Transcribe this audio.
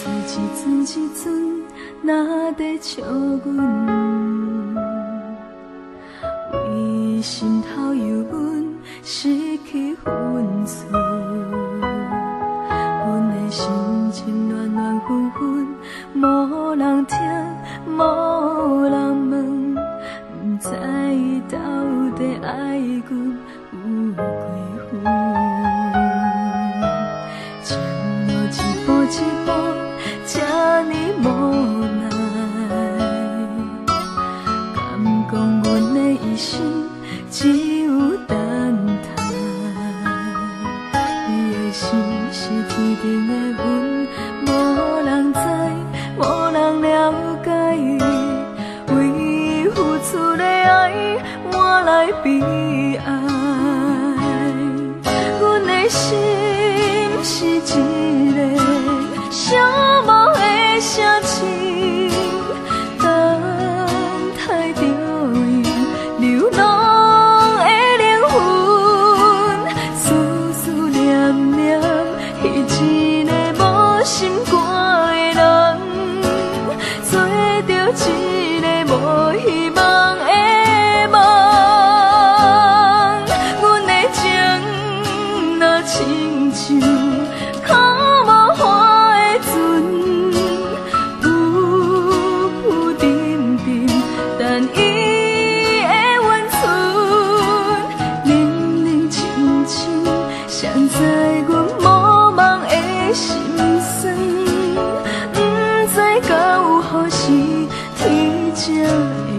一阵，哪在笑阮？为心头有阮失去分寸，阮的心情乱乱纷纷，无人听，无人问，不知伊到底爱阮有几分？前路一步一步。 这呢无奈，敢讲阮的一生只有等待？你的心是天顶的云，无人知，无人了解。为付出的爱，换来悲哀。阮的心是一个寂寞。 声情等待着伊流浪的灵魂，思思念念，彼一个无心肝的人，做着一个无希望的梦。阮的情若亲像。 心酸，不知到何时天才。